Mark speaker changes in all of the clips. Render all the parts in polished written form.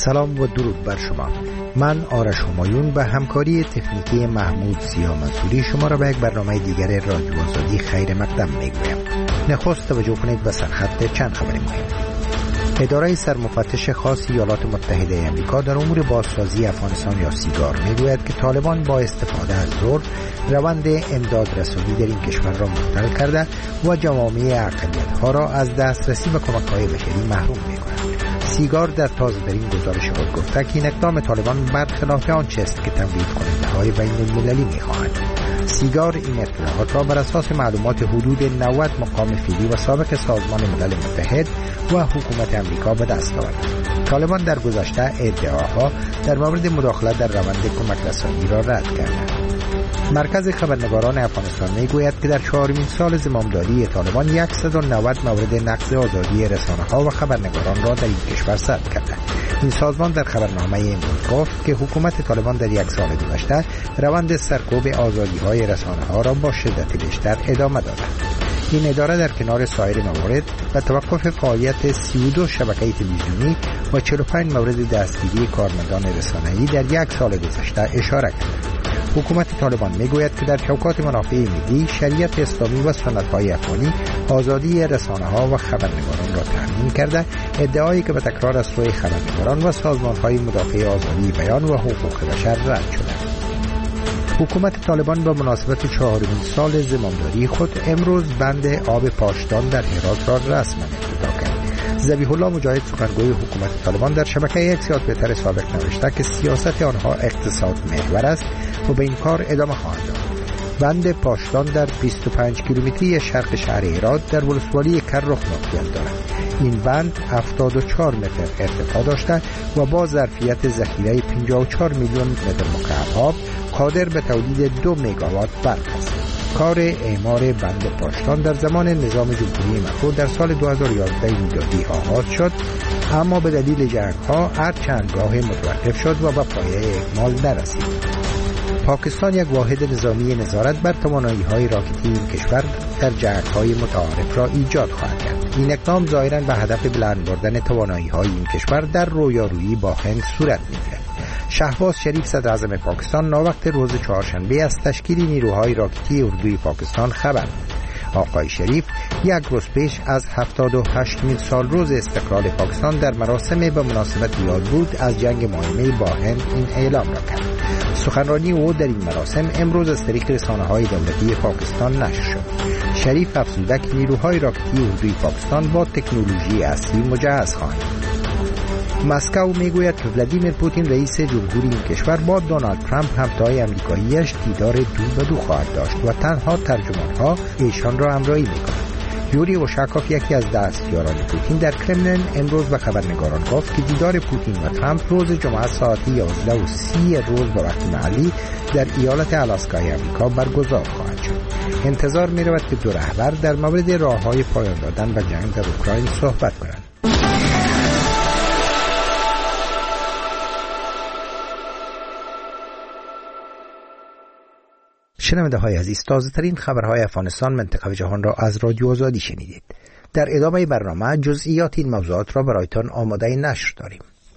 Speaker 1: سلام و درود بر شما. من آرش همایون به همکاری تکنیکی محمود سیاه منصوری شما را به یک برنامه دیگر رادیو آزادی خیر مقدم میگویم. نخست توجه کنید به سرخط چند خبر مهم. اداره سرمفتش خاص ایالات متحده آمریکا در امور بازسازی افغانستان یا سیگار میگوید که طالبان با استفاده از زور روند امداد رسانی در این کشور را معطل کرده و جوامع اقلیت‌ها را از دسترسی به کمک‌های بشری محروم می‌کند. سیگار در تازه‌ترین گزارش خود گفته که این اقدام طالبان برخلاف آنچه است که تمویل کننده‌های بین‌المللی می‌خواهند. سیگار این اطلاعات را بر اساس معلومات حدود 90 مقام فعلی و سابق سازمان ملل متحد و حکومت آمریکا به دست آورد. طالبان در گذشته ادعاها در مورد مداخلت در روند کمک رسانی را رد کردند. مرکز خبرنگاران افغانستان میگوید که در 4مین سال زمامداری طالبان 190 مورد نقض آزادی رسانه‌ها و خبرنگاران را در این کشور ثبت کرده. این سازمان در خبرنامه امروز گفت که حکومت طالبان در یک سال گذشته روند سرکوب آزادی‌های رسانه‌ها را با شدت بیشتر ادامه داده. این اداره در کنار سایر موارد به توقف فعالیت 32 شبکه تلویزیونی و 45 مورد دستگیری کارمندان رسانه‌ای در یک سال گذشته اشاره کرد. حکومت طالبان میگوید که در چوکات منافع ملی، شریعت اسلامی و سنت‌های افغانی آزادی رسانه‌ها و خبرنگاران را تضمین کرده، ادعایی که به تکرار از سوی خبرنگاران و سازمان‌های مدافع آزادی بیان و حقوق بشر رد شده. حکومت طالبان به مناسبت 4مین سال زمامداری خود امروز بند آب پاشدان در هرات را رسما افتتاح کرد. ذبیح الله مجاهد سخنگوی حکومت طالبان در شبکه اکس توییتر سابق نوشته که سیاست آنها اقتصاد محور است و به این کار ادامه خواهند داد. بند پاشدان در 25 کیلومتری شرق شهر هرات در ولسوالی کرخ موقعیت دارد. این بند 74 متر ارتفاع داشته و با ظرفیت ذخیره 54 میلیون متر مکعب آب قادر به تولید 2 مگاوات برق است. کار اعمار بند پاشدان در زمان نظام جمهوری مخلوع در سال 2011 میلادی آغاز شد، اما به دلیل جنگ‌ها هر چند گاه متوقف شد و به پایه اکمال نرسید. پاکستان یک واحد نظامی نظارت بر توانایی‌های راکتی این کشور در جنگ‌های متعارف را ایجاد خواهد کرد. این اقدام ظاهراً به هدف بلند بردن توانایی‌های این کشور در رویارویی با هند صورت می‌گیرد. شهباز شریف صدر اعظم پاکستان ناوقت روز چهارشنبه از تشکیل نیروهای راکتی اردوی پاکستان خبر داد. آقای شریف یک روز پیش از 78مین سال روز استقلال پاکستان در مراسم به مناسبت یاد بود از جنگ مایمه با هند این اعلام را کرد. سخنرانی او در این مراسم امروز از طریق رسانه‌های دولتی پاکستان نشر شد. شریف افزوده که نیروهای راکتی اردوی پاکستان با تکنولوژی اصلی مجهز خواهند. مسکو میگوید که ولادیمیر پوتین رئیس جمهوری این کشور با دونالد ترامپ همتای آمریکایی‌اش دیدار دو به دو خواهد داشت و تنها ترجمان‌ها ایشان را همراهی می‌کنند. یوری اوشاکوف یکی از دستیاران پوتین در کرملین امروز به خبرنگاران گفت که دیدار پوتین و ترامپ روز جمعه ساعت 11:30 روز به وقت محلی در ایالت آلاسکای آمریکا برگزار خواهد شد. انتظار می‌رود که دو رهبر در مورد راه‌های پایان دادن به جنگ در اوکراین صحبت کنند. شنونده های عزیز، تازه ترین خبرهای افغانستان، منطقه و جهان را از رادیو آزادی شنیدید. در ادامه برنامه جزئیات این موضوعات را برایتان آماده نشر داریم.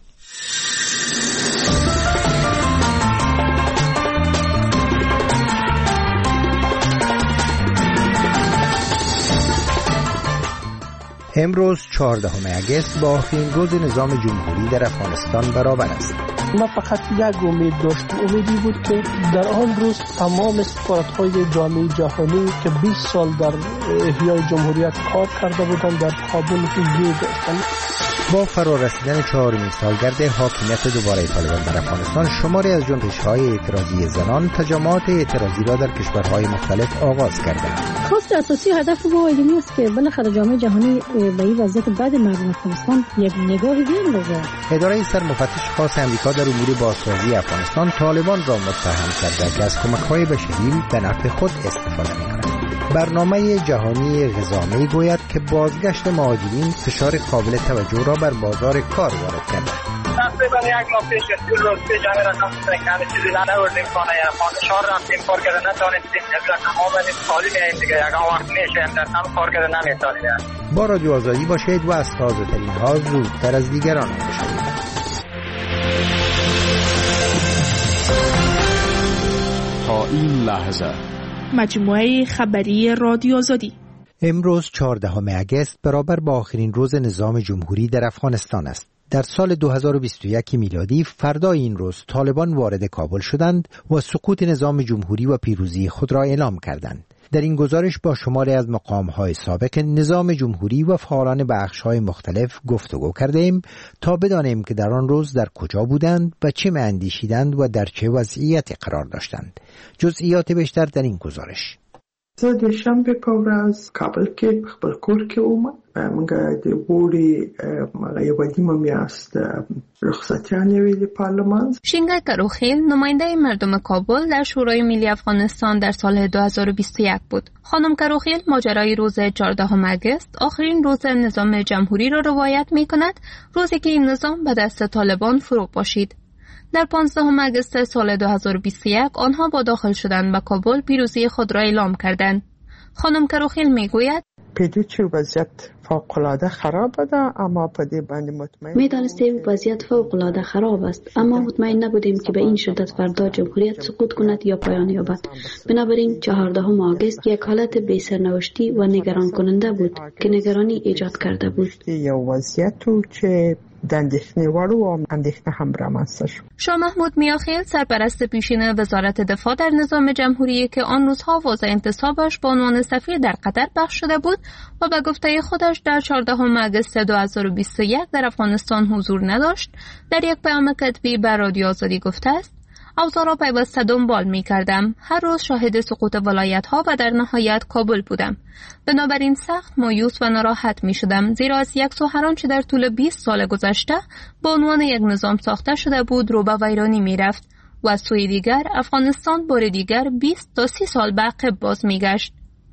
Speaker 1: امروز 14 اگست با آخرین روز نظام جمهوری در افغانستان برابر است.
Speaker 2: ما فقط یک امید داشتیم، امیدی بود که در آن روز تمام سفارت‌های جامعه جهانی که 20 سال در احیای جمهوریت کار کرده بودند در کابل حضور داشتند.
Speaker 1: با فرارسیدن 4مین سالگرد حاکمیت دوباره طالبان در افغانستان، شماری از جنبش‌های اعتراضی زنان تجمعات اعتراضی را در کشورهای مختلف آغاز کردند.
Speaker 3: خواست اساسی هدف ما این است که بالاخره جامعه جهانی به این وضعیت بد مردم افغانستان یک نگاهی بیندازد.
Speaker 1: اداره سرمفتش خاص آمریکا در امور بازسازی افغانستان طالبان را متهم کرده که از کمک‌های بشری به نفع خود استفاده می‌کند. برنامه جهانی غذا میگوید که بازگشت مهاجرین فشار قابل توجه را بر بازار کار وارد کرده.
Speaker 4: تقریبا یک ماه پیش روز پیش همین رقم سنگان چیزی ننوردیم خانه شهر رفتیم کار کرده نتانستیم رقم ها بدیم خالی میاییم دیگه یکم وقت میشیم در هم کار کرده نمیتانیم.
Speaker 1: با رادیو آزادی باشید و از تازه ترین ها زودتر از دیگران بشوید.
Speaker 5: تا این لحظه.
Speaker 6: مجموعه خبری رادیو آزادی.
Speaker 1: امروز 14 اگست برابر با آخرین روز نظام جمهوری در افغانستان است. در سال 2021 میلادی فردای این روز طالبان وارد کابل شدند و سقوط نظام جمهوری و پیروزی خود را اعلام کردند. در این گزارش با شماری از مقام‌های سابق نظام جمهوری و فعالان بخش‌های مختلف گفتگو کردیم تا بدانیم که در آن روز در کجا بودند و چه می‌اندیشیدند و در چه وضعیتی قرار داشتند. جزئیات بیشتر در این گزارش.
Speaker 7: زه د شنبه په ورځ کابل کې خپل کور کې وم. موږ د وړي یوه نیمه میاشت رخصتیانې ویلې پارلمان.
Speaker 8: شینگای کروخیل نماینده مردم کابل در شورای ملی افغانستان در سال 2021 بود. خانم کروخیل ماجرای روز 14 اگست آخرین روز نظام جمهوری را روایت می کند، روزی که این نظام به دست طالبان فرو پاشید. در 15 اگست سال 2021 آنها با داخل شدن به کابل پیروزی خود را اعلام کردند. خانم کروخیل میگوید
Speaker 7: پیدوچی وضعیت فوق‌العاده خراب ده، اما په دې باندې مطمئن
Speaker 9: می‌دانستیم وضعیت فوق‌العاده خراب است، اما مطمئن نبودیم که به این شدت فردا جمهوریت سقوط کند یا پایان یابد. بنابراین 14 اگست یک حالت بی‌سرنوشتی و نگران کننده بود که نگرانی ایجاد کرده بود.
Speaker 7: یو وضعیت چې د اندېښنې وړ و، اندېښنه هم رامنځته شو.
Speaker 8: شاه محمود میاخیل سرپرست پیشین وزارت دفاع در نظام جمهوری که آن روزها واضح انتصابش به عنوان سفیر در قطر پخش شده بود و به گفته خودش در 14 اگست 2021 در افغانستان حضور نداشت، در یک پیام کتبی به رادیو آزادی گفته است: اوضاع را پیوسته دنبال می کردم. هر روز شاهد سقوط ولایت ها و در نهایت کابل بودم. بنابراین سخت مایوس و ناراحت می شدم، زیرا از یک سو هر آنچه در طول 20 سال گذشته به عنوان یک نظام ساخته شده بود رو به ویرانی می رفت و از سوی دیگر افغانستان بار دیگر 20 تا 30 سال به عقب باز می گشت.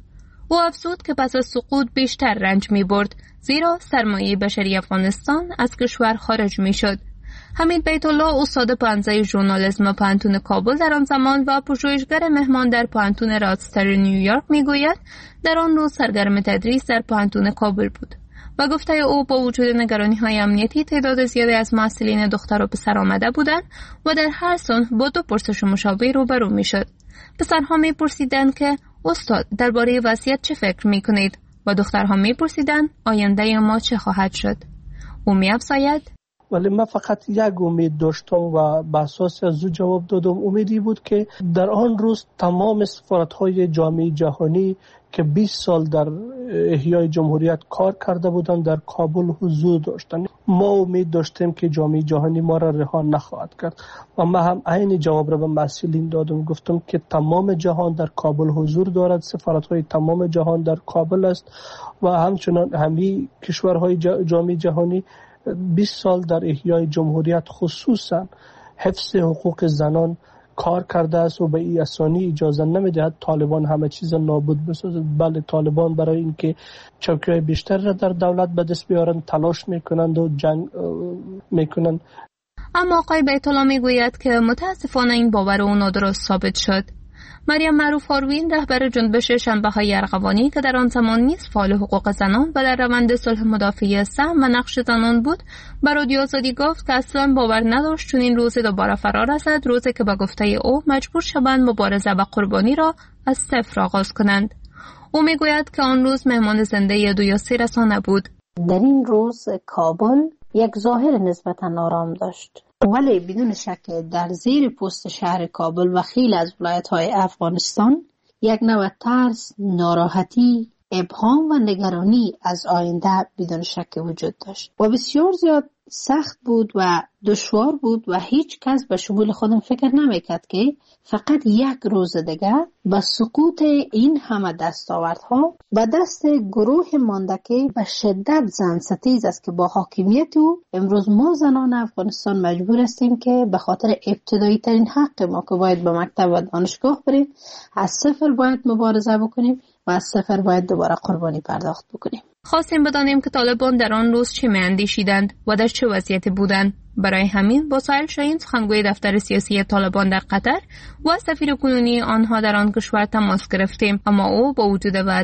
Speaker 8: او افزود که پس از سقوط بیشتر رنج می برد، زیرا سرمایه بشری افغانستان از کشور خارج می شد. حمید بیت الله استاد پانزه ژورنالیسم پانتون کابل در آن زمان و پژوهشگر مهمان در پانتون رادستر نیویورک میگوید در آن روز سرگرم تدریس در پانتون کابل بود و گفته او با وجود نگرانی‌های امنیتی تعداد زیادی از محصلین دختر و پسر آمده بودند و در هر سن با دو پرسش مشابه روبرو میشد. پسرها میپرسیدند که استاد درباره وضعیت چه فکر میکنید و دخترها میپرسیدند آینده ما چه خواهد شد. او می‌افزاید:
Speaker 2: ولی من فقط یک امید داشتم و به اساس از او جواب دادم. امیدی بود که در آن روز تمام سفارت‌های جامعه جهانی که 20 سال در احیای جمهوریت کار کرده بودند در کابل حضور داشتند. ما امید داشتیم که جامعه جهانی ما را رها نخواهد کرد و من هم عین جواب را به مسئولین دادم. گفتم که تمام جهان در کابل حضور دارد، سفارت‌های تمام جهان در کابل است و همچنان همه کشورهای جامعه جهانی 20 سال در احیای جمهوریت خصوصا حفظ حقوق زنان کار کرده است و به این اسانی اجازه نمیدهد طالبان همه چیز نابود بسازد. بله، طالبان برای اینکه چوکی‌های بیشتر را در دولت به دست بیارند تلاش میکنند و جنگ میکنند.
Speaker 8: اما آقای بیت الله میگوید که متاسفانه این باور او نادرست ثابت شد. مریم معروف هاروین رهبر جنبش شنبه‌های ارغوانی که در آن زمان نیز فعال حقوق زنان و در روند صلح مدافعی سهم و نقش زنان بود، به رادیو آزادی گفت که اصلا باور نداشت چون این روز دوباره فرا رسد، روزی که به گفته او مجبور شوند مبارزه و قربانی را از صفر آغاز کنند. او میگوید که آن روز مهمان زنده 2 یا 3 رسانه بود.
Speaker 10: در این روز کابل یک ظاهر نسبتا آرام داشت، ولی بدون شک در زیر پوست شهر کابل و خیلی از ولایت‌های افغانستان یک نوع ترس، ناراحتی، ابهام و نگرانی از آینده بدون شک وجود داشت و بسیار زیاد سخت بود و دشوار بود و هیچ کس به شمول خودم فکر نمیکرد که فقط یک روز دیگه با سقوط این همه دستاوردها به دست گروه مانده که به شدت زن ستیز است که با حاکمیت او امروز ما زنان افغانستان مجبور هستیم که به خاطر ابتدایی ترین حق ما که باید به مکتب و دانشگاه بریم از صفر باید مبارزه بکنیم و از صفر باید دوباره قربانی پرداخت بکنیم.
Speaker 8: خواستیم بدانیم که طالبان در آن روز چه می‌اندیشیدند و در چه وضعیتی بودند. برای همین با سایل شاهین سخنگوی دفتر سیاسی طالبان در قطر و سفیر کنونی آنها در آن کشور تماس گرفتیم، اما او با وجود وعده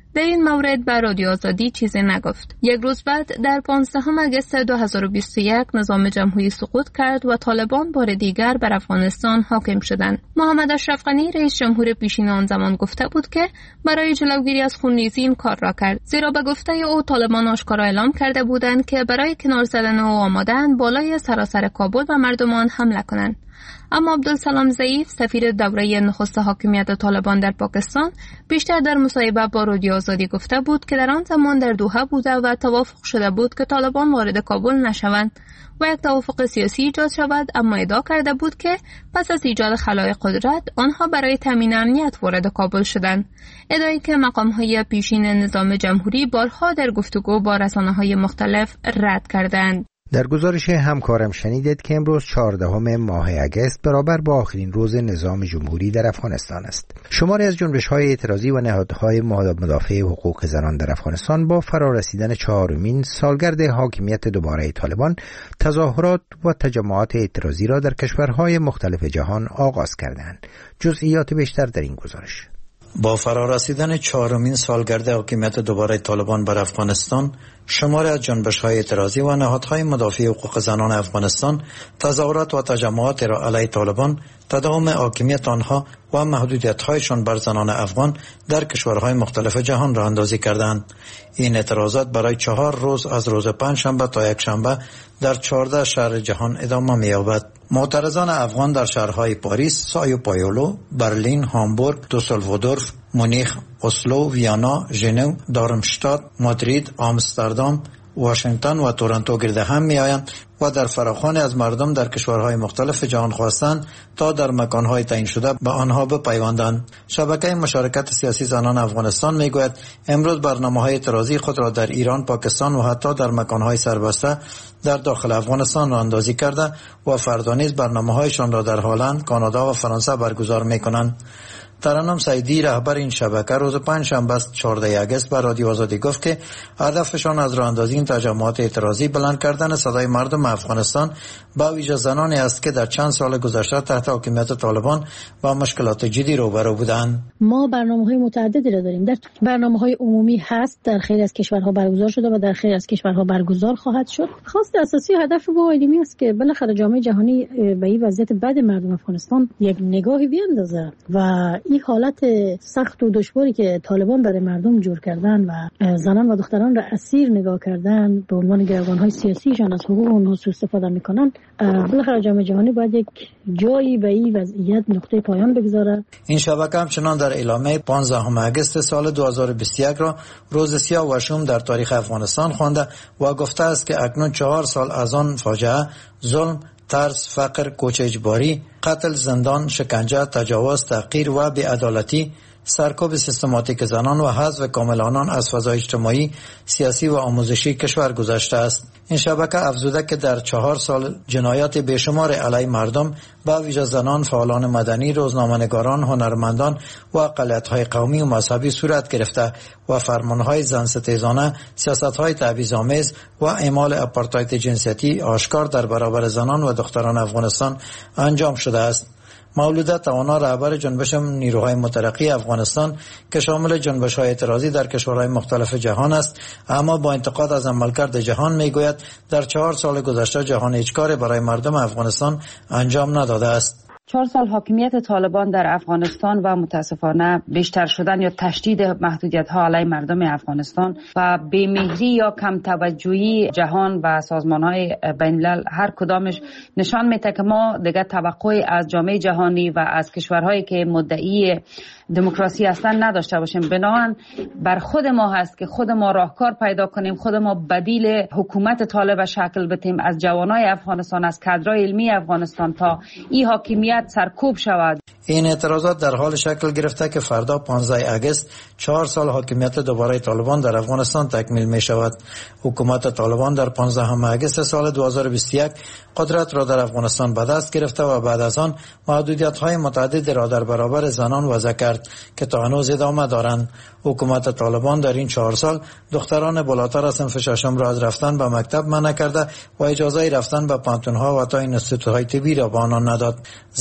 Speaker 8: در این مورد به رادیو آزادی چیزی نگفت. یک روز بعد در 15 اگست 2021 نظام جمهوری سقوط کرد و طالبان بار دیگر بر افغانستان حاکم شدند. محمد اشرف غنی رئیس جمهور پیشین آن زمان گفته بود که برای جلوگیری از خونریزی این کار را کرد، زیرا به گفته او طالبان آشکارا اعلام کرده بودند که برای کنار زدن او آماده‌اند بالای سراسر کابل و مردمان حمله کنند. اما عبدالسلام ضعیف سفیر دوره نخست حاکمیت طالبان در پاکستان بیشتر در مصاحبه با رادیو آزادی گفته بود که در آن زمان در دوحه بوده و توافق شده بود که طالبان وارد کابل نشوند و یک توافق سیاسی ایجاد شود، اما ادعا کرده بود که پس از ایجاد خلای قدرت آنها برای تامین امنیت وارد کابل شدند، ادعایی که مقام‌های پیشین نظام جمهوری بارها در گفتگو با رسانه‌های مختلف رد کردند.
Speaker 1: در گزارش همکارم شنیدید که امروز 14 ماه اگست برابر با آخرین روز نظام جمهوری در افغانستان است. شماری از جنبش‌های اعتراضی و نهادهای مدافع حقوق زنان در افغانستان با فرارسیدن 4مین سالگرد حاکمیت دوباره طالبان تظاهرات و تجمعات اعتراضی را در کشورهای مختلف جهان آغاز کردند. جزئیات بیشتر در این گزارش.
Speaker 5: با فرارسیدن 4مین سالگرد حاکمیت دوباره طالبان بر افغانستان، شماری از جنبش‌های اعتراضی و نهادهای مدافع حقوق زنان افغانستان تظاهرات و تجمعات را علیه طالبان، تداوم حاکمیت آنها و محدودیت‌هایشان بر زنان افغان در کشورهای مختلف جهان را اندازی کردند. این اعتراضات برای 4 روز از روز پنجشنبه تا یکشنبه در 14 شهر جهان ادامه می‌یابد. معترضان افغان در شهرهای پاریس، سایو پایولو، برلین، هامبورگ، دوسلدورف، مونیخ، اسلو، ویانا، ژنو، دارمشتات، مادرید، آمستردام، واشنگتن و تورنتو گرد هم می آیند و در فراخوانی از مردم در کشورهای مختلف جهان خواستند تا در مکانهای تعیین شده به آنها بپیوندند. شبکه مشارکت سیاسی زنان افغانستان می گوید امروز برنامه‌های اعتراضی خود را در ایران، پاکستان و حتی در مکانهای سربسته در داخل افغانستان را اندازی کرده و فردا نیز برنامه‌هایشان را در هلند، کانادا و فرانسه برگزار می کنند. ترنم سعیدی رهبر این شبکه روز پنجشنبه 14 اگست به رادیو آزادی گفت که هدفشان از راه اندازی این تجمعات اعتراضی بلند کردن صدای مردم افغانستان با ویژه زنانی است که در چند سال گذشته تحت حاکمیت طالبان با مشکلات جدی روبرو بودند.
Speaker 3: ما برنامه‌های متعددی را داریم. در برنامه‌های عمومی هست، در خیلی از کشورها برگزار شده و در خیلی از کشورها برگزار خواهد شد. خواست اساسی هدف ما علمی است که بالاخره جامعه جهانی به این وضعیت بد مردم افغانستان یک نگاهی بیاندازه و این حالت سخت و دشواری که طالبان برای مردم جور کردن و زنان و دختران را اسیر نگاه کردن به عنوان گروگان‌های سیاسیشان از حقوق اونها سوء استفاده میکنن، بالاخره جامعه جهانی باید یک جایی به این وضعیت نقطه پایان بگذاره.
Speaker 5: این شبکه همچنان در اعلامیه 15 اگست سال 2021 را روز سیاه و شوم در تاریخ افغانستان خوانده و گفته است که اکنون 4 سال از آن فاجعه، ظلم، ترس، فقر، کوچ اجباری، قتل، زندان، شکنجه، تجاوز، تحقیر و بی‌عدالتی، سرکوب سیستماتیک زنان و حذف کامل آنان از فضای اجتماعی، سیاسی و آموزشی کشور گذشته است. این شبکه افزوده که در 4 سال جنایات بیشمار علیه مردم با ویژه زنان، فعالان مدنی، روزنامه‌نگاران، هنرمندان و اقلیت‌های قومی و مذهبی صورت گرفته و فرمان‌های زن‌ستیزانه، سیاست‌های تبعیض‌آمیز و اعمال آپارتاید جنسیتی آشکار در برابر زنان و دختران افغانستان انجام شده است. مولوده توانا رهبر جنبش نیروهای مترقی افغانستان که شامل جنبش‌های اعتراضی در کشورهای مختلف جهان است، اما با انتقاد از عملکرد جهان میگوید در 4 سال گذشته جهان هیچ کاری برای مردم افغانستان انجام نداده است.
Speaker 11: 4 سال حاکمیت طالبان در افغانستان و متاسفانه بیشتر شدن یا تشدید محدودیت‌ها علیه مردم افغانستان و بی‌مهری یا کم توجهی جهان و سازمان‌های بین‌الملل هر کدامش نشان میده که ما دیگه توقعی از جامعه جهانی و از کشورهایی که مدعی دموکراسی هستن نداشته باشیم. بنابراین بر خود ما هست که خود ما راهکار پیدا کنیم، خود ما بدیل حکومت طالب شکل بدیم از جوانای افغانستان، از کادرای علمی افغانستان تا این حاکمیت سرکوب شود.
Speaker 5: این اعتراضات در حال شکل گرفته که فردا 15 اگست 4 سال حاکمیت دوباره طالبان در افغانستان تکمیل می شود. حکومت طالبان در 15 اگست سال 2021 قدرت را در افغانستان به دست گرفته و بعد از آن محدودیت‌های متعددی را در برابر زنان وضع کرد که تا هنوز ادامه دارند. حکومت طالبان در این 4 سال دختران بالاتر از صنف ششم را از رفتن به مکتب منع کرده و اجازه رفتن به پانتون‌ها و تا اینستیتوت‌های طبی را به آنان نداد.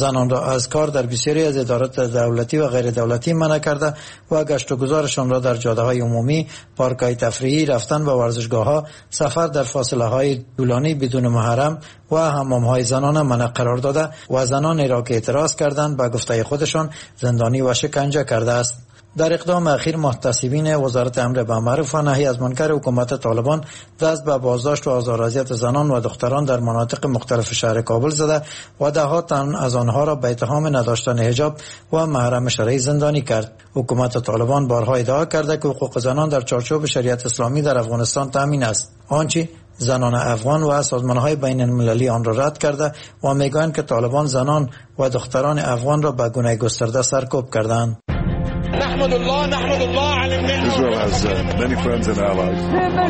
Speaker 5: زنان را از کار در بسیاری از ادارات دولتی و غیر دولتی منع کرده و گشت و گذارشان را در جاده‌های عمومی، پارک‌های تفریحی، رفتن به ورزشگاه‌ها، سفر در فاصله‌های طولانی بدون محرم و حمام‌های زنانه منع قرار داده و زنانی را که اعتراض کردند به گفته خودشان زندانی و شکنجه کرده است. در اقدام اخیر محتسبین وزارت امر بالمعروف و نهی از منکر حکومت طالبان دست به بازداشت و آزار و اذیت زنان و دختران در مناطق مختلف شهر کابل زده و ده‌ها تن از آنها را به اتهام نداشتن حجاب و محرم شرعی زندانی کرد. حکومت طالبان بارها ادعا کرده که حقوق زنان در چارچوب شریعت اسلامی در افغانستان تامین است، آنچه زنان افغان و سازمان‌های بین المللی آن را رد کرده و میگویند که طالبان زنان و دختران افغان را به گونه گسترده سرکوب کردند.
Speaker 12: نحمد الله على النعمة. Israel has many friends and allies.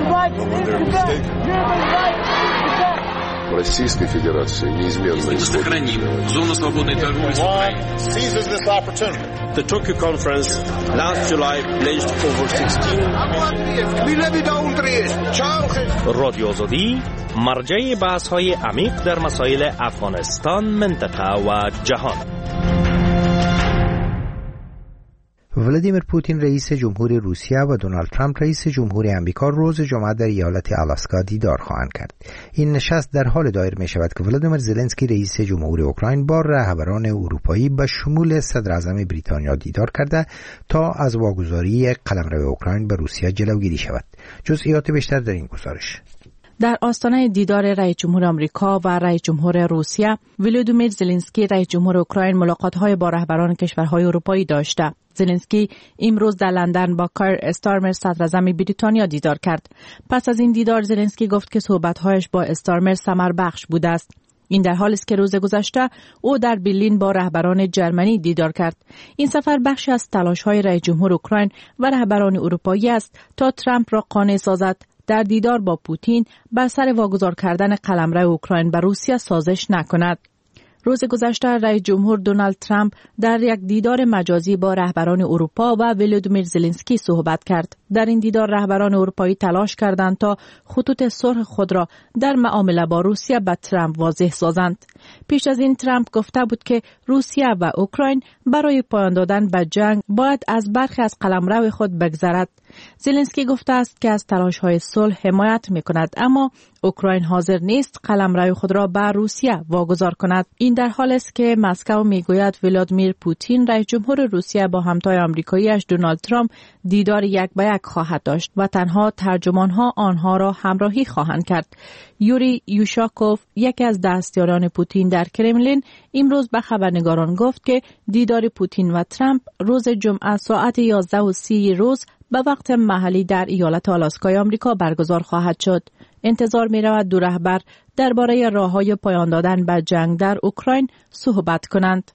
Speaker 13: Российской Федерации неизменно
Speaker 14: сохраним зону свободной торговли с Украиной.
Speaker 12: Seizes this opportunity.
Speaker 15: The Tokyo conference last July pledged over 16
Speaker 16: رادیو آزادی مرجع بحث‌های عمیق در مسائل افغانستان، منطقه و جهان.
Speaker 1: ولادیمیر پوتین رئیس جمهور روسیه و دونالد ترامپ رئیس جمهور آمریکا روز جمعه در ایالت آلاسکا دیدار خواهند کرد. این نشست در حال دایر می شود که ولادیمیر زلنسکی رئیس جمهور اوکراین با رهبران اروپایی به شمول صدر اعظم بریتانیا دیدار کرده تا از واگذاری قلمرو اوکراین به روسیه جلوگیری شود. جزئیات بیشتر در این گزارش.
Speaker 17: در آستانه دیدار رئیس جمهور آمریکا و رئیس جمهور روسیه، ولادیمیر زلنسکی رئیس جمهور اوکراین ملاقات‌های با رهبران کشورهای اروپایی داشته. زلنسکی امروز در لندن با کایر استارمر صدر اعظم بریتانیا دیدار کرد. پس از این دیدار زلنسکی گفت که صحبت‌هایش با استارمر ثمربخش بوده است. این در حالی است که روز گذشته او در برلین با رهبران جرمنی دیدار کرد. این سفر بخشی از تلاش‌های رئیس جمهور اوکراین و رهبران اروپایی است تا ترامپ را قانع سازد در دیدار با پوتین بر سر واگذار کردن قلمرو اوکراین به روسیه سازش نکند. روز گذشته رئیس جمهور دونالد ترامپ در یک دیدار مجازی با رهبران اروپا و ولادیمیر زلنسکی صحبت کرد. در این دیدار رهبران اروپایی تلاش کردند تا خطوط صلح خود را در معامله با روسیه به ترامپ واضح سازند. پیش از این ترامپ گفته بود که روسیه و اوکراین برای پایان دادن به جنگ باید از برخی از قلمرو خود بگذرد. زلنسکی گفته است که از تلاش‌های صلح حمایت می‌کند، اما اوکراین حاضر نیست قلمرو خود را به روسیه واگذار کند. این در حالی است که مسکو میگوید ولادیمیر پوتین رئیس جمهور روسیه با همتای آمریکایی‌اش دونالد ترامپ دیدار یک به یک خواهد داشت و تنها ترجمان‌ها آنها را همراهی خواهند کرد. یوری یوشاکوف، یکی از دستیاران پوتین در کرملین، امروز به خبرنگاران گفت که دیدار پوتین و ترامپ روز جمعه ساعت 11:30 روز به وقت محلی در ایالت آلاسکای آمریکا برگزار خواهد شد. انتظار می رود دو رهبر درباره راه‌های پایان دادن به جنگ در اوکراین صحبت کنند.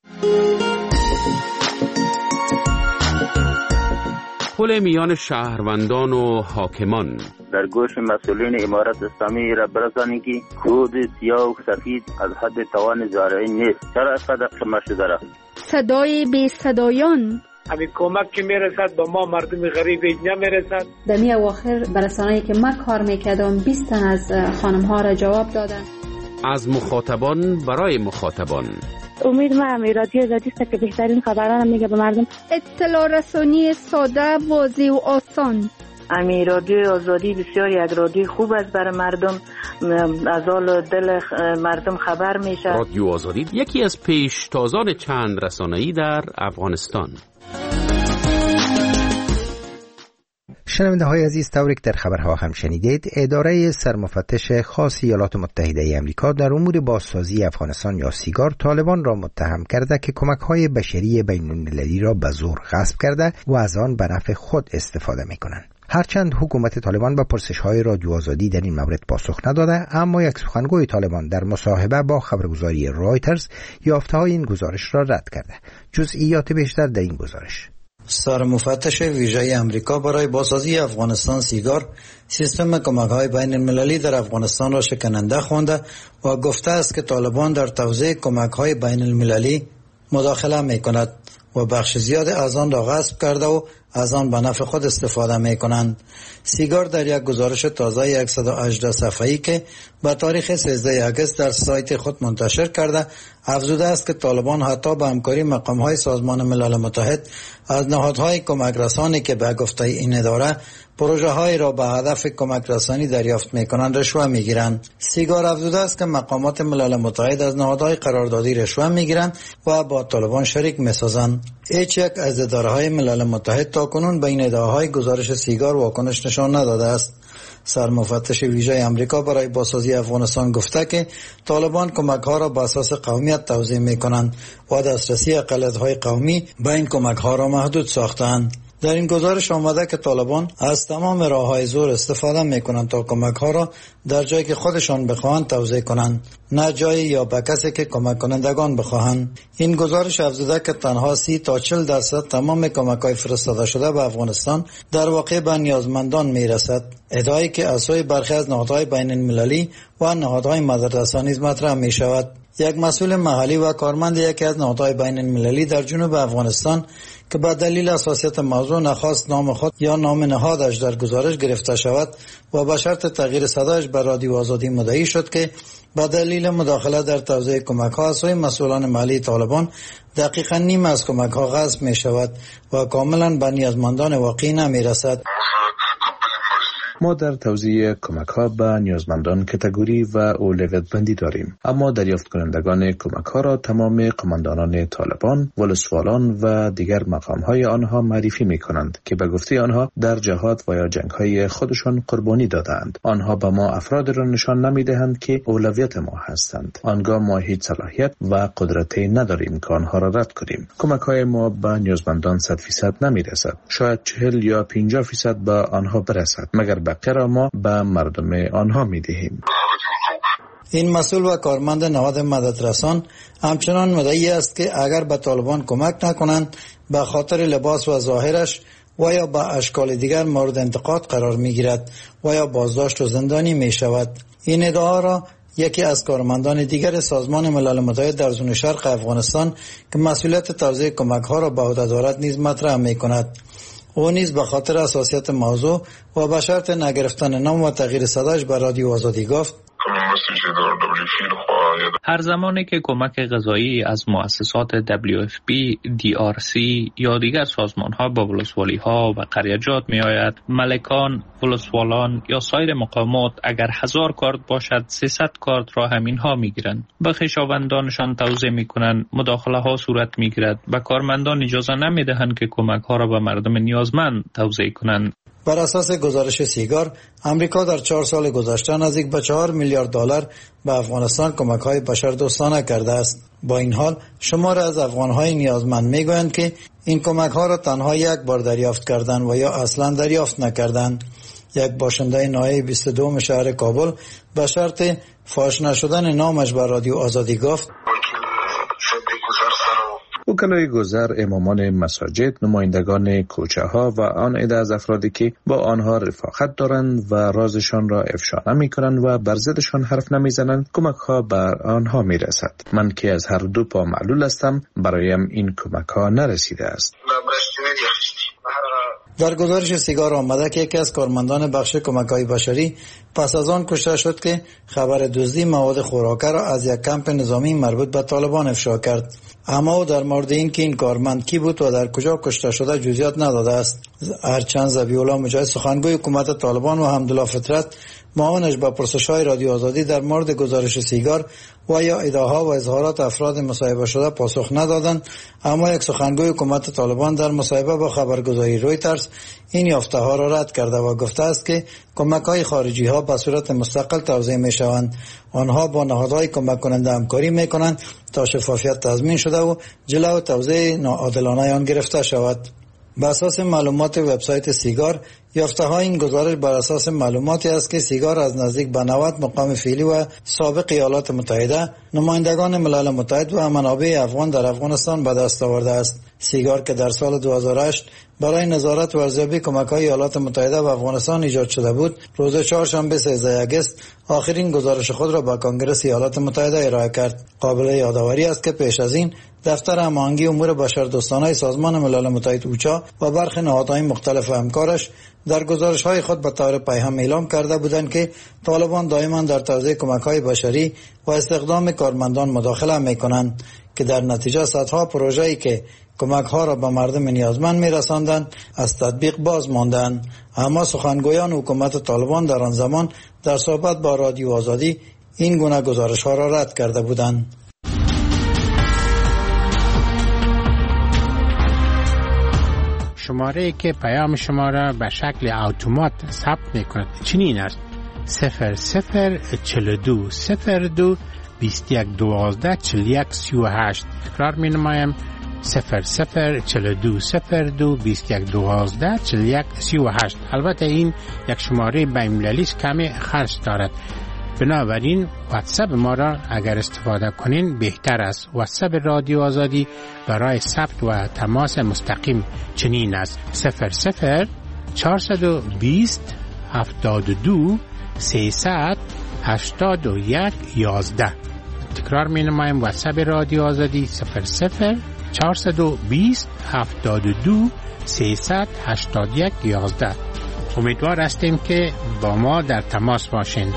Speaker 18: پل میان شهروندان و حاکمان
Speaker 19: در گوش مسئولین امارت اسلامی را برسانید که کود سیاه و سفید از حد توان زارعی نیست. چرا اینقدر قمه شده را؟
Speaker 20: صدای بی صدایان،
Speaker 21: همین کمک که میرسد به ما مردم غریب نمیرسد.
Speaker 9: در می اواخر برسانه‌ای که من کار میکردم 20 تن از خانم ها را جواب دادن.
Speaker 18: از مخاطبان برای مخاطبان.
Speaker 22: امید من رادیو آزادی است که بهترین خبران میگه به مردم.
Speaker 20: اطلاع رسانی ساده، واضح و آسان.
Speaker 22: امی رادیو آزادی بسیار یک رادیو خوب است برای مردم، از حال دل مردم خبر میشه.
Speaker 18: رادیو آزادی یکی از پیشتازان چند رسانه‌ای در افغانستان.
Speaker 1: شنونده های عزیز، طوری که در خبرها هم شنیدید، اداره سرمفتش خاص ایالات متحده ای آمریکا در امور بازسازی افغانستان یا سیگار طالبان را متهم کرده که کمک های بشری بین المللی را به زور غصب کرده و از آن به نفع خود استفاده می کنند. هرچند حکومت طالبان به پرسش‌های رادیو آزادی در این مورد پاسخ نداده، اما یک سخنگوی طالبان در مصاحبه با خبرگزاری رایترز یافته‌های این گزارش را رد کرده. جزئیات بیشتر در این گزارش.
Speaker 5: سرمفتش ویژه امریکا برای بازسازی افغانستان سیگار سیستم کمک‌های بین المللی در افغانستان را شکننده خوانده و گفته است که طالبان در توزیع کمک‌های بین المللی مداخله می‌کند و بخش زیاد از آن را غصب کرده و از آن به نفع خود استفاده می کنند. سیگار در یک گزارش تازه 118 صفحه‌ای که به تاریخ 13 آگوست در سایت خود منتشر کرده افزوده است که طالبان حتی به همکاری مقام‌های سازمان ملل متحد از نهادهای کمک رسانی که به گفته این اداره پروژه‌های را به هدف کمک رسانی دریافت می‌کنند رشوه می‌گیرند. سیگار افزوده است که مقامات ملل متحد از نهادهای قراردادی رشوه می‌گیرند و با طالبان شریک می‌سازند. هیچ یک از اداره‌های ملل متحد تاکنون به این ادعاهای گزارش سیگار واکنش نشان نداده است. سرمفتش ویژه آمریکا برای بازسازی افغانستان گفته که طالبان کمک‌ها را بر اساس قومیت توزیع می‌کنند و دسترسی اقلیت‌های قومی به این کمک‌ها را محدود ساختند. در این گزارش آمده که طالبان از تمام راه‌های زور استفاده می‌کنند تا کمک‌ها را در جایی که خودشان بخواهند توزیع کنند، نه جایی یا به کسی که کمک کنندگان بخواهند. این گزارش افزوده که تنها 30 تا 40% تمام کمک‌های فرستاده شده به افغانستان در واقع به نیازمندان می‌رسد. ادعایی که از سوی برخی از نهادهای بین‌المللی و نهادهای مددرسانی نیز مطرح می‌شود. یک مسئول محلی و کارمند یکی از نهادهای بین‌المللی در جنوب افغانستان که به دلیل حساسیت موضوع نخواست نام خود یا نام نهادش در گزارش گرفته شود و به شرط تغییر صدایش به رادیو آزادی مدعی شد که به دلیل مداخله در توزیع کمک‌ها از سوی مسئولان محلی طالبان دقیقاً نیم از کمک‌ها غصب می‌شود و کاملاً به نیازمندان واقعی نمی‌رسد.
Speaker 4: ما در توزیع کمک‌ها به نیازمندان کاتگوری و اولویت بندی داریم، اما دریافت کنندگان کمک‌ها را تمام قماندانان طالبان، ولسوالان و دیگر مقام‌های آنها معرفی می‌کنند که به گفته آنها در جهاد و یا جنگ‌های خودشان قربانی دادند. آنها به ما افراد را نشان نمی‌دهند که اولویت ما هستند. آنگاه ما هیچ صلاحیت و قدرتی نداریم که آنها را رد کنیم. کمک‌های ما به نیازمندان 100% نمی‌رسد. شاید 40 یا 50% به آنها برسد، مگر بقیه را ما به مردم آنها می‌دهیم.
Speaker 5: این مسئول و کارمند نهاد مددرسان همچنان مدعی است که اگر به طالبان کمک نکنند به خاطر لباس و ظاهرش و یا به اشکال دیگر مورد انتقاد قرار می‌گیرد و یا بازداشت و زندانی می‌شود. این ادعا را یکی از کارمندان دیگر سازمان ملل متحد در زون شرق افغانستان که مسئولیت توزیع کمک‌ها را به عهده دارد نیز مطرح می‌کند. او نیز به خاطر حساسیت موضوع و به شرط نگرفتن نام و تغییر صدایش به رادیو آزادی گفت:
Speaker 6: هر زمانی که کمک غذایی از مؤسسات WFP، DRC یا دیگر سازمان‌ها با ولسوالی‌ها و قریجات می‌آید، ملکان، ولسوالان یا سایر مقامات اگر 1000 کارت باشد 300 کارت را همین‌ها می‌گیرند. به خویشاوندانشان توزیع می‌کنند، مداخله‌ها صورت می‌گیرد و کارمندان اجازه نمی‌دهند که کمک‌ها را به مردم نیازمند توزیع کنند.
Speaker 5: بر اساس گزارش سیگار، امریکا در 4 سال گذشته نزدیک به 4 میلیارد دلار به افغانستان کمک‌های بشردوستانه کرده است. با این حال شمار از افغان‌های نیازمند می‌گویند که این کمک‌ها را تنها یک بار دریافت کردند و یا اصلاً دریافت نکردند. یک باشنده ناحیه 22 شهر کابل به شرط فاش نشدن نامش بر رادیو آزادی گفت:
Speaker 4: وکلای گذر، امامان مساجد، نمایندگان کوچه ها و آن عده از افرادی که با آنها رفاقت دارند و رازشان را افشا نمی کنند و بر ضدشان حرف نمی زنند، کمک ها بر آنها می رسد. من که از هر دو پا معلول هستم، برایم این کمک ها نرسیده است.
Speaker 5: در گزارش سیگار آمده که یکی از کارمندان بخش کمک‌های بشری پس از آن کشته شد که خبر دزدی مواد خوراکه را از یک کمپ نظامی مربوط به طالبان افشا کرد. اما او در مورد این که این کارمند کی بود و در کجا کشته شده جزئیات نداده است. هرچند ذبیح‌الله مجاهد سخنگوی حکومت طالبان و حمدالله فطرت معاونش به پرسش‌های رادیو آزادی در مورد گزارش سیگار و یا ادعاها و اظهارات افراد مصاحبه شده پاسخ ندادند، اما یک سخنگوی حکومت طالبان در مصاحبه با خبرگزاری رویترز این یافته ها را رد کرده و گفته است که کمک‌های خارجی ها به صورت مستقل توزیع می‌شوند. آنها با نهادهای کمک کننده همکاری می‌کنند تا شفافیت تضمین شده و جلو توزیع ناعادلانه آن گرفته شود. بر اساس معلومات وبسایت سیگار، یافته های این گزارش بر اساس معلوماتی است که سیگار از نزدیک به 90 مقام فعلی و سابق ایالات متحده، نمایندگان ملل متحد و منابع افغان در افغانستان به دست آورده است. سیگار که در سال 2008 برای نظارت و ارزیابی کمک‌های ایالات متحده به افغانستان ایجاد شده بود، روز چهارشنبه 13 آگوست آخرین گزارش خود را به کنگره ایالات متحده ارائه کرد. قابل یادآوری است که پیش از این دفتر هماهنگی امور بشردوستانه سازمان ملل متحد اوچا و برخی نهادهای مختلف همکارش در گزارش‌های خود به طور پیهم اعلام کرده بودند که طالبان دائما در توزیع کمک‌های بشری و استخدام کارمندان مداخله می‌کنند که در نتیجه صدها پروژه‌ای که کمک‌ها را به مردم نیازمند می‌رساندند از تطبیق باز ماندند. اما سخنگویان حکومت طالبان در آن زمان در صحبت با رادیو آزادی این گونه گزارش‌ها را رد کرده بودند.
Speaker 2: شماره که پیام شما را به شکل اتومات ثبت می‌کند چنین است: 0042 02 21 12 41 38. تکرار می‌نمایم: 0042 02 21 12 41 38. البته این یک شماره بین‌المللی است، کمی خرج دارد، بنابراین واتساپ ما را اگر استفاده کنین بهتر است. واتساپ رادیو آزادی برای ثبت و تماس مستقیم چنین است: 00 420 72 300 81 11. تکرار می نمایم: واتساپ رادیو آزادی 00 420 72 300 81 11. امیدوار هستیم که با ما در تماس باشین.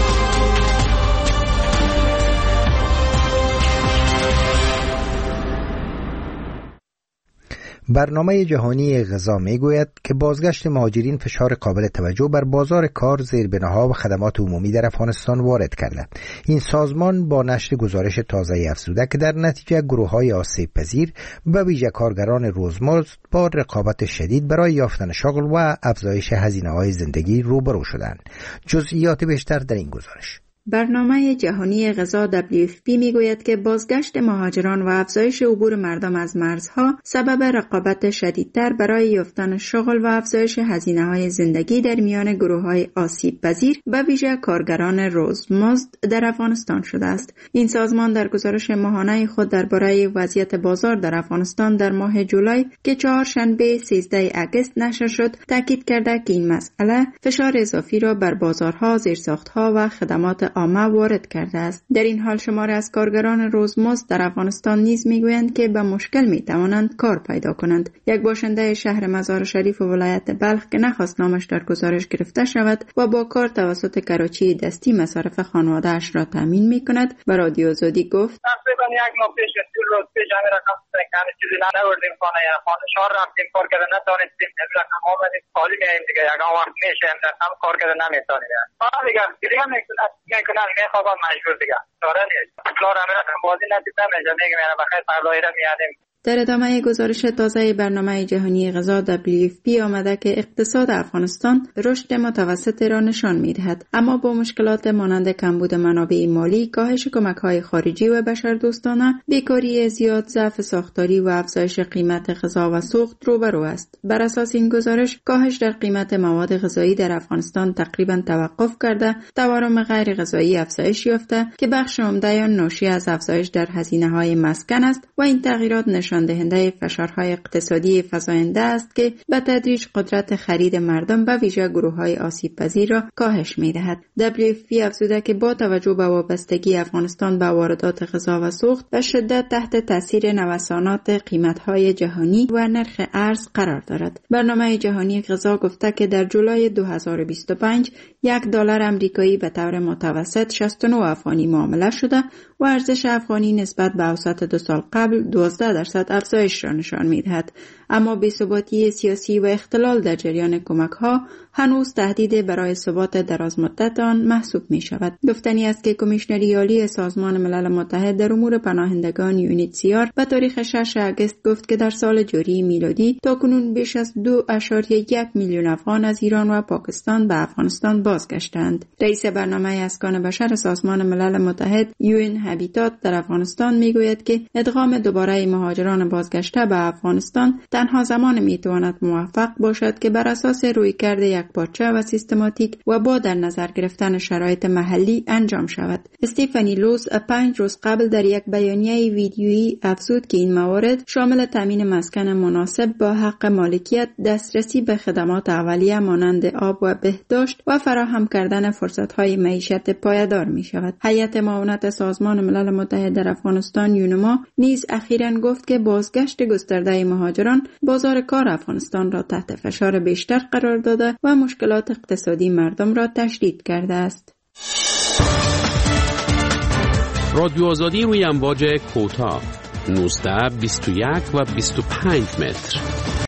Speaker 1: برنامه جهانی غذا میگوید که بازگشت مهاجرین فشار قابل توجه بر بازار کار، زیربناها و خدمات عمومی در افغانستان وارد کرده. این سازمان با نشر گزارش تازه افزوده که در نتیجه گروه‌های آسیب پذیر به ویژه کارگران روزمزد با رقابت شدید برای یافتن شغل و افزایش هزینه‌های زندگی روبرو شدند. جزئیات بیشتر در این گزارش.
Speaker 7: برنامه جهانی غذا WFP میگوید که بازگشت مهاجران و افزایش عبور مردم از مرزها سبب رقابت شدیدتر برای یافتن شغل و افزایش هزینه‌های زندگی در میان گروه‌های آسیب پذیر به ویژه کارگران روزمزد در افغانستان شده است. این سازمان در گزارش ماهانه خود درباره وضعیت بازار در افغانستان در ماه جولای که چهارشنبه 13 آگوست نشر شد، تاکید کرده که این مسئله فشار اضافی را بر بازارها، زیرساخت‌ها و خدمات عامه وارد کرده است. در این حال شماری از کارگران روزمزد در افغانستان نیز میگویند که به مشکل میتوانند کار پیدا کنند. یک باشنده شهر مزار شریف و ولایت بلخ که نخواست نامش در گزارش گرفته شود و با کار توسط کراچی دستی مصارف خانواده اش را تامین میکند به رادیو آزادی گفت:
Speaker 23: تقریبا یک ماه پیش روز پیش همین رقم کمی چیزی نوردیم خانه شهر رفتیم کار کرده نتونستیم رقم آمدیم خالی میاییم دیگه یک وقت میشه رقم کار کرده نمیتونیم دیگه دیگه میکنن میخوابم مجبور دیگه داره نیست اکلار همین رقم بازی ندیده میجا میگم یعنی بخیر پردایره میادیم.
Speaker 7: در ادامه گزارش تازه برنامه جهانی غذا WFP آمده که اقتصاد افغانستان رشد متوسط را نشان می‌دهد، اما با مشکلات مانند کمبود منابع مالی، کاهش کمک‌های خارجی و بشردوستانه، بیکاری زیاد، ضعف ساختاری و افزایش قیمت غذا و سوخت روبرو است. بر اساس این گزارش، کاهش در قیمت مواد غذایی در افغانستان تقریباً توقف کرده، تورم غیر غذایی افزایش یافته که بخش عمده آن ناشی از افزایش در هزینه‌های مسکن است و این تغییرات نشان دهنده فشارهای اقتصادی فزاینده است که به تدریج قدرت خرید مردم به ویژه گروه‌های آسیب پذیر را کاهش می‌دهد. WFP افزوده که با توجه به وابستگی افغانستان به واردات غذا و سوخت و شدت تحت تاثیر نوسانات قیمت‌های جهانی و نرخ ارز قرار دارد. برنامه جهانی غذا گفته که در جولای 2025 $1 آمریکایی به طور متوسط 69 افغانی معامله شده و ارزش افغانی نسبت به اوسط 2 سال قبل 12% افزایش را نشان می‌دهد. اما بی‌ثباتی سیاسی و اختلال در جریان کمک‌ها هنوز تهدید برای ثبات درازمدت آن محسوب می‌شود. گفتنی است که کمیشنری عالی سازمان ملل متحد در امور پناهندگان UNHCR به تاریخ 6 آگوست گفت که در سال جاری میلادی تاکنون بیش از 2.1 میلیون افغان از ایران و پاکستان به افغانستان بازگشتند. رئیس برنامه اسکان بشر سازمان ملل متحد یوئن هابیتات در افغانستان میگوید که ادغام دوباره مهاجران بازگشته به افغانستان تنها زمان میتواند موفق باشد که بر اساس رویکرد یکپارچه و سیستماتیک و با در نظر گرفتن شرایط محلی انجام شود. استیفانی لوز 5 روز قبل در یک بیانیه ویدیویی افزود که این موارد شامل تامین مسکن مناسب با حق مالکیت، دسترسی به خدمات اولیه مانند آب و بهداشت و فراهم کردن فرصت‌های معیشت پایدار می‌شود. هیئت معاونت سازمان ملل متحد در افغانستان یونما نیز اخیراً گفت که بازگشت گسترده مهاجران بازار کار افغانستان را تحت فشار بیشتر قرار داده و مشکلات اقتصادی مردم را تشدید کرده است.
Speaker 18: رادیو آزادی روی امواج کوتاه 19، 21 و 25 متر.